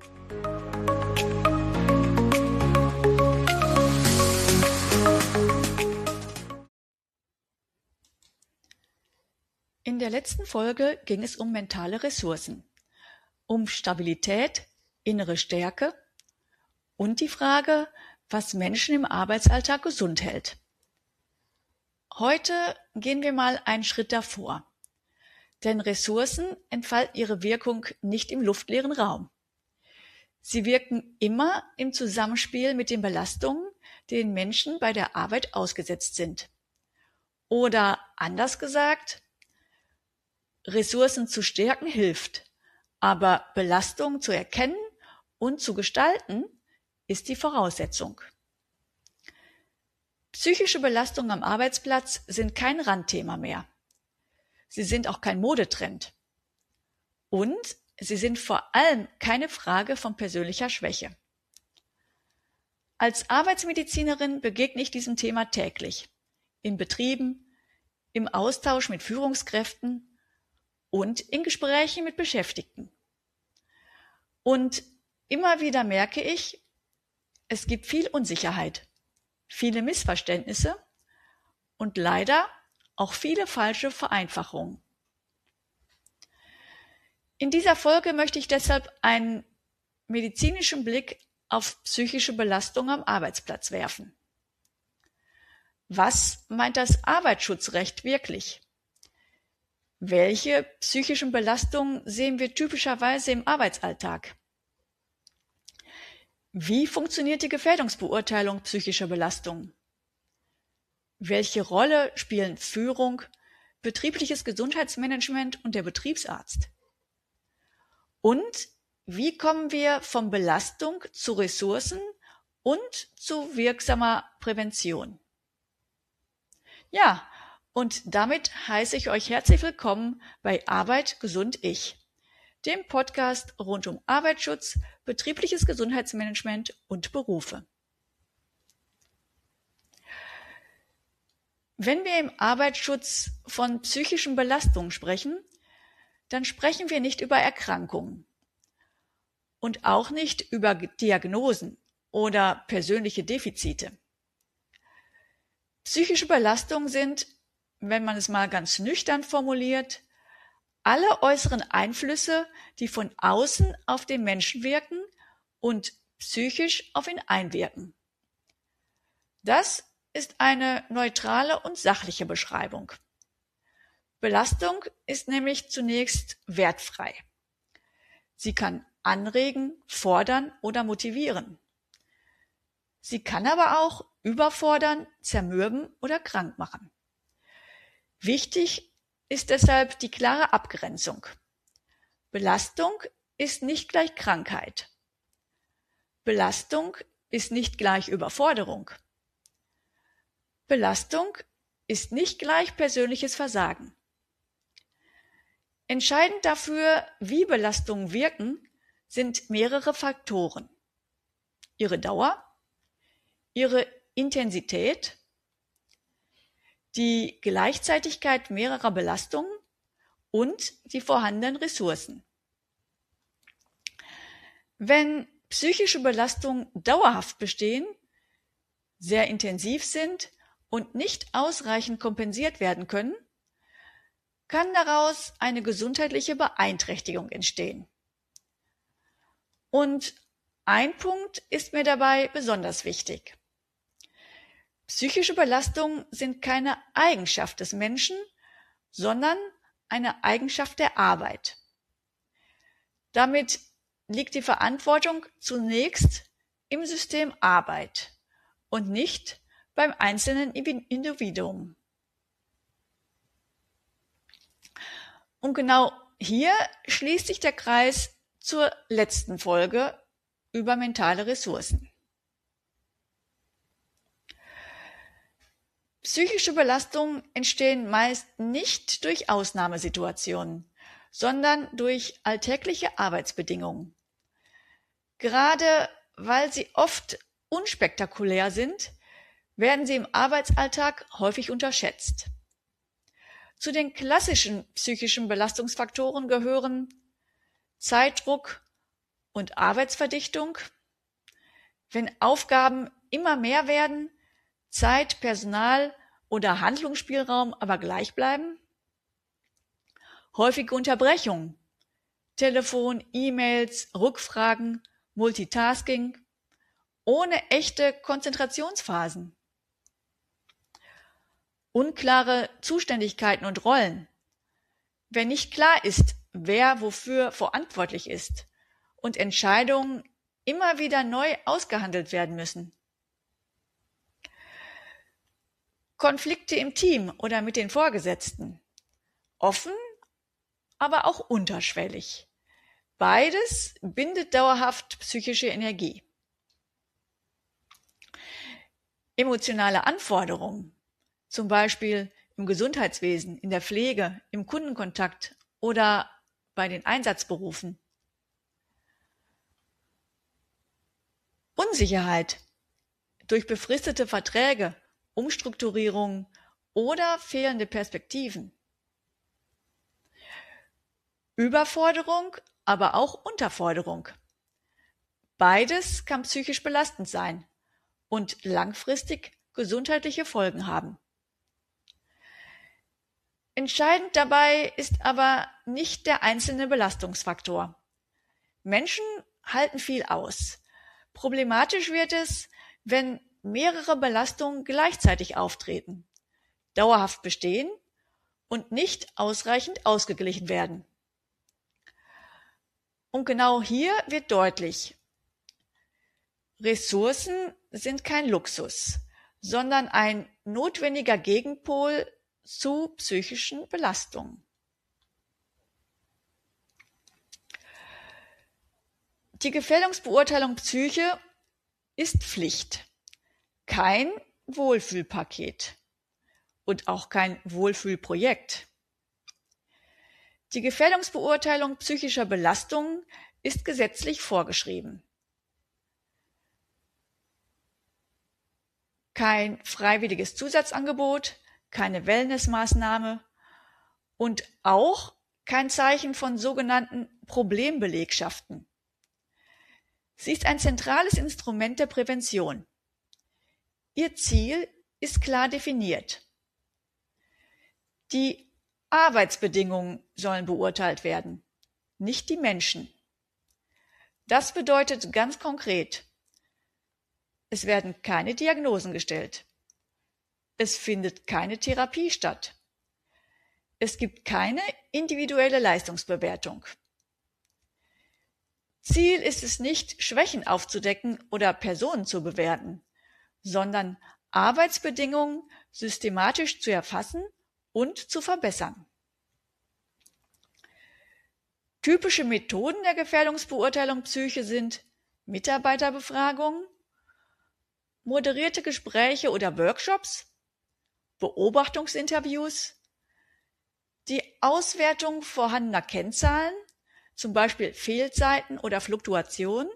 In der letzten Folge ging es um mentale Ressourcen, um Stabilität, innere Stärke und die Frage, was Menschen im Arbeitsalltag gesund hält. Heute gehen wir mal einen Schritt davor, denn Ressourcen entfalten ihre Wirkung nicht im luftleeren Raum. Sie wirken immer im Zusammenspiel mit den Belastungen, denen Menschen bei der Arbeit ausgesetzt sind. Oder anders gesagt, Ressourcen zu stärken hilft, aber Belastung zu erkennen und zu gestalten ist die Voraussetzung. Psychische Belastungen am Arbeitsplatz sind kein Randthema mehr. Sie sind auch kein Modetrend. Und sie sind vor allem keine Frage von persönlicher Schwäche. Als Arbeitsmedizinerin begegne ich diesem Thema täglich, in Betrieben, im Austausch mit Führungskräften und in Gesprächen mit Beschäftigten. Und immer wieder merke ich, es gibt viel Unsicherheit, viele Missverständnisse und leider auch viele falsche Vereinfachungen. In dieser Folge möchte ich deshalb einen medizinischen Blick auf psychische Belastung am Arbeitsplatz werfen. Was meint das Arbeitsschutzrecht wirklich? Welche psychischen Belastungen sehen wir typischerweise im Arbeitsalltag? Wie funktioniert die Gefährdungsbeurteilung psychischer Belastungen? Welche Rolle spielen Führung, betriebliches Gesundheitsmanagement und der Betriebsarzt? Und wie kommen wir von Belastung zu Ressourcen und zu wirksamer Prävention? Ja, und damit heiße ich euch herzlich willkommen bei Arbeit gesund ich, dem Podcast rund um Arbeitsschutz, betriebliches Gesundheitsmanagement und Berufe. Wenn wir im Arbeitsschutz von psychischen Belastungen sprechen, dann sprechen wir nicht über Erkrankungen und auch nicht über Diagnosen oder persönliche Defizite. Psychische Belastungen sind, wenn man es mal ganz nüchtern formuliert, alle äußeren Einflüsse, die von außen auf den Menschen wirken und psychisch auf ihn einwirken. Das ist eine neutrale und sachliche Beschreibung. Belastung ist nämlich zunächst wertfrei. Sie kann anregen, fordern oder motivieren. Sie kann aber auch überfordern, zermürben oder krank machen. Wichtig ist deshalb die klare Abgrenzung. Belastung ist nicht gleich Krankheit. Belastung ist nicht gleich Überforderung. Belastung ist nicht gleich persönliches Versagen. Entscheidend dafür, wie Belastungen wirken, sind mehrere Faktoren. Ihre Dauer, ihre Intensität, die Gleichzeitigkeit mehrerer Belastungen und die vorhandenen Ressourcen. Wenn psychische Belastungen dauerhaft bestehen, sehr intensiv sind und nicht ausreichend kompensiert werden können, kann daraus eine gesundheitliche Beeinträchtigung entstehen. Und ein Punkt ist mir dabei besonders wichtig. Psychische Belastungen sind keine Eigenschaft des Menschen, sondern eine Eigenschaft der Arbeit. Damit liegt die Verantwortung zunächst im System Arbeit und nicht beim einzelnen Individuum. Und genau hier schließt sich der Kreis zur letzten Folge über mentale Ressourcen. Psychische Belastungen entstehen meist nicht durch Ausnahmesituationen, sondern durch alltägliche Arbeitsbedingungen. Gerade weil sie oft unspektakulär sind, werden sie im Arbeitsalltag häufig unterschätzt. Zu den klassischen psychischen Belastungsfaktoren gehören Zeitdruck und Arbeitsverdichtung, wenn Aufgaben immer mehr werden, Zeit, Personal oder Handlungsspielraum aber gleich bleiben? Häufige Unterbrechungen, Telefon, E-Mails, Rückfragen, Multitasking, ohne echte Konzentrationsphasen. Unklare Zuständigkeiten und Rollen, wenn nicht klar ist, wer wofür verantwortlich ist und Entscheidungen immer wieder neu ausgehandelt werden müssen. Konflikte im Team oder mit den Vorgesetzten, offen, aber auch unterschwellig. Beides bindet dauerhaft psychische Energie. Emotionale Anforderungen, zum Beispiel im Gesundheitswesen, in der Pflege, im Kundenkontakt oder bei den Einsatzberufen. Unsicherheit durch befristete Verträge, Umstrukturierungen oder fehlende Perspektiven. Überforderung, aber auch Unterforderung. Beides kann psychisch belastend sein und langfristig gesundheitliche Folgen haben. Entscheidend dabei ist aber nicht der einzelne Belastungsfaktor. Menschen halten viel aus. Problematisch wird es, wenn mehrere Belastungen gleichzeitig auftreten, dauerhaft bestehen und nicht ausreichend ausgeglichen werden. Und genau hier wird deutlich, Ressourcen sind kein Luxus, sondern ein notwendiger Gegenpol zu psychischen Belastungen. Die Gefährdungsbeurteilung Psyche ist Pflicht, kein Wohlfühlpaket und auch kein Wohlfühlprojekt. Die Gefährdungsbeurteilung psychischer Belastungen ist gesetzlich vorgeschrieben. Kein freiwilliges Zusatzangebot, keine Wellnessmaßnahme und auch kein Zeichen von sogenannten Problembelegschaften. Sie ist ein zentrales Instrument der Prävention. Ihr Ziel ist klar definiert. Die Arbeitsbedingungen sollen beurteilt werden, nicht die Menschen. Das bedeutet ganz konkret, es werden keine Diagnosen gestellt. Es findet keine Therapie statt. Es gibt keine individuelle Leistungsbewertung. Ziel ist es nicht, Schwächen aufzudecken oder Personen zu bewerten, sondern Arbeitsbedingungen systematisch zu erfassen und zu verbessern. Typische Methoden der Gefährdungsbeurteilung Psyche sind Mitarbeiterbefragungen, moderierte Gespräche oder Workshops, Beobachtungsinterviews, die Auswertung vorhandener Kennzahlen, zum Beispiel Fehlzeiten oder Fluktuation.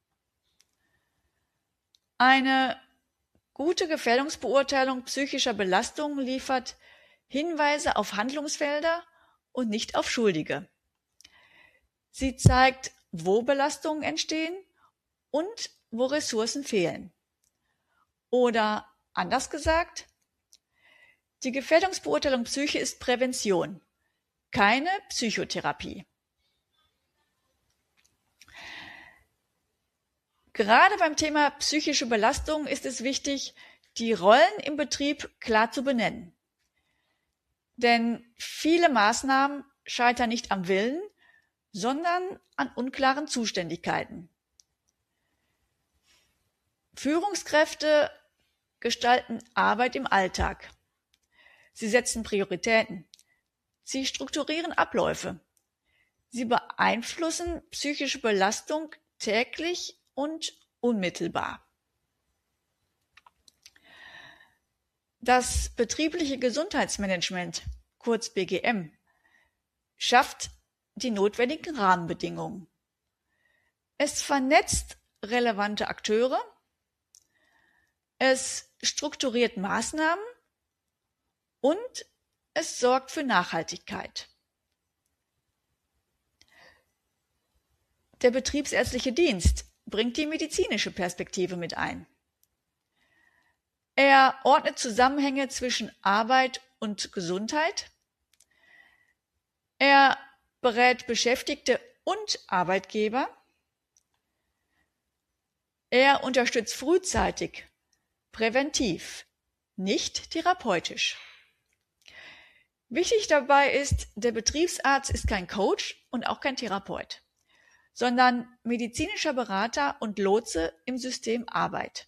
Eine gute Gefährdungsbeurteilung psychischer Belastungen liefert Hinweise auf Handlungsfelder und nicht auf Schuldige. Sie zeigt, wo Belastungen entstehen und wo Ressourcen fehlen. Oder anders gesagt, die Gefährdungsbeurteilung Psyche ist Prävention, keine Psychotherapie. Gerade beim Thema psychische Belastung ist es wichtig, die Rollen im Betrieb klar zu benennen. Denn viele Maßnahmen scheitern nicht am Willen, sondern an unklaren Zuständigkeiten. Führungskräfte gestalten Arbeit im Alltag. Sie setzen Prioritäten. Sie strukturieren Abläufe. Sie beeinflussen psychische Belastung täglich und unmittelbar. Das betriebliche Gesundheitsmanagement, kurz BGM, schafft die notwendigen Rahmenbedingungen. Es vernetzt relevante Akteure, es strukturiert Maßnahmen und es sorgt für Nachhaltigkeit. der betriebsärztliche Dienst bringt die medizinische Perspektive mit ein. Er ordnet Zusammenhänge zwischen Arbeit und Gesundheit. Er berät Beschäftigte und Arbeitgeber. Er unterstützt frühzeitig, präventiv, nicht therapeutisch. Wichtig dabei ist, der Betriebsarzt ist kein Coach und auch kein Therapeut, sondern medizinischer Berater und Lotse im System Arbeit.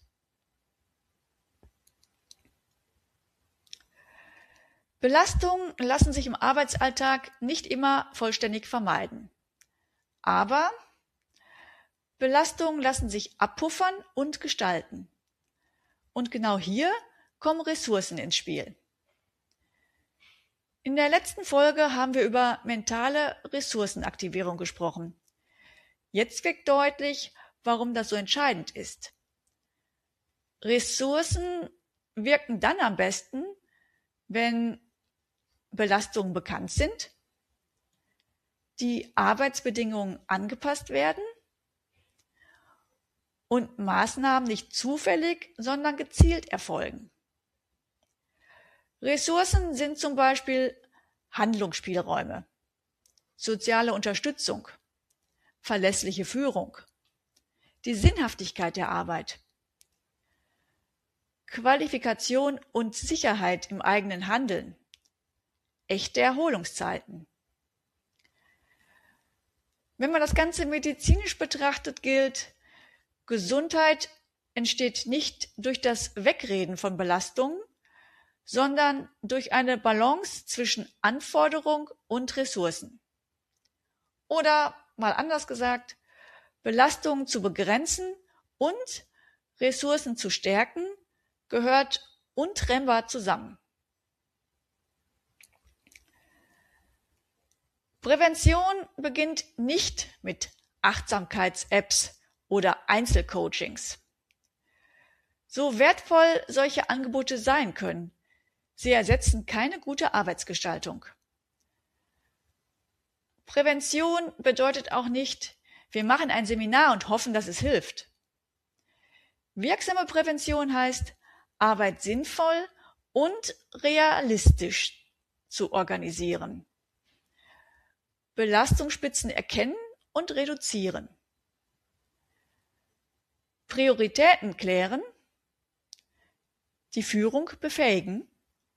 Belastungen lassen sich im Arbeitsalltag nicht immer vollständig vermeiden. Aber Belastungen lassen sich abpuffern und gestalten. Und genau hier kommen Ressourcen ins Spiel. In der letzten Folge haben wir über mentale Ressourcenaktivierung gesprochen. Jetzt wird deutlich, warum das so entscheidend ist. Ressourcen wirken dann am besten, wenn Belastungen bekannt sind, die Arbeitsbedingungen angepasst werden und Maßnahmen nicht zufällig, sondern gezielt erfolgen. Ressourcen sind zum Beispiel Handlungsspielräume, soziale Unterstützung, verlässliche Führung, die Sinnhaftigkeit der Arbeit, Qualifikation und Sicherheit im eigenen Handeln, echte Erholungszeiten. Wenn man das Ganze medizinisch betrachtet, gilt, Gesundheit entsteht nicht durch das Wegreden von Belastungen, sondern durch eine Balance zwischen Anforderung und Ressourcen. Oder mal anders gesagt, Belastungen zu begrenzen und Ressourcen zu stärken, gehört untrennbar zusammen. Prävention beginnt nicht mit Achtsamkeits-Apps oder Einzelcoachings. So wertvoll solche Angebote sein können, sie ersetzen keine gute Arbeitsgestaltung. Prävention bedeutet auch nicht, wir machen ein Seminar und hoffen, dass es hilft. Wirksame Prävention heißt, Arbeit sinnvoll und realistisch zu organisieren. Belastungsspitzen erkennen und reduzieren. Prioritäten klären, die Führung befähigen,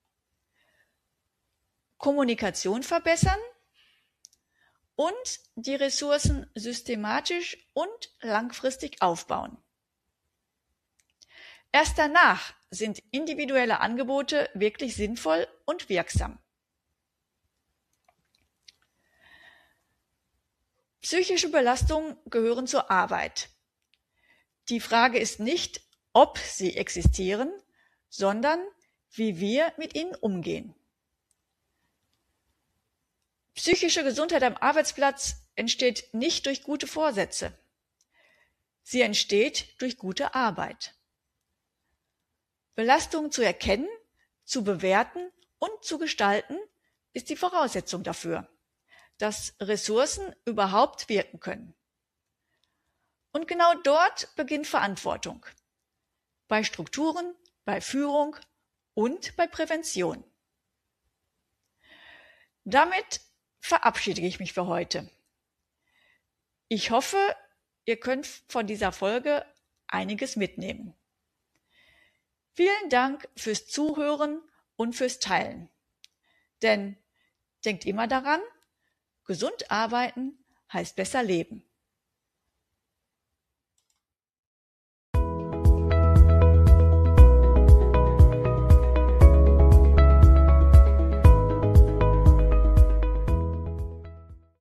Kommunikation verbessern und die Ressourcen systematisch und langfristig aufbauen. Erst danach sind individuelle Angebote wirklich sinnvoll und wirksam. Psychische Belastungen gehören zur Arbeit. Die Frage ist nicht, ob sie existieren, sondern wie wir mit ihnen umgehen. Psychische Gesundheit am Arbeitsplatz entsteht nicht durch gute Vorsätze. Sie entsteht durch gute Arbeit. Belastungen zu erkennen, zu bewerten und zu gestalten, ist die Voraussetzung dafür, dass Ressourcen überhaupt wirken können. Und genau dort beginnt Verantwortung. Bei Strukturen, bei Führung und bei Prävention. Damit verabschiede ich mich für heute. Ich hoffe, ihr könnt von dieser Folge einiges mitnehmen. Vielen Dank fürs Zuhören und fürs Teilen. Denn denkt immer daran, gesund arbeiten heißt besser leben.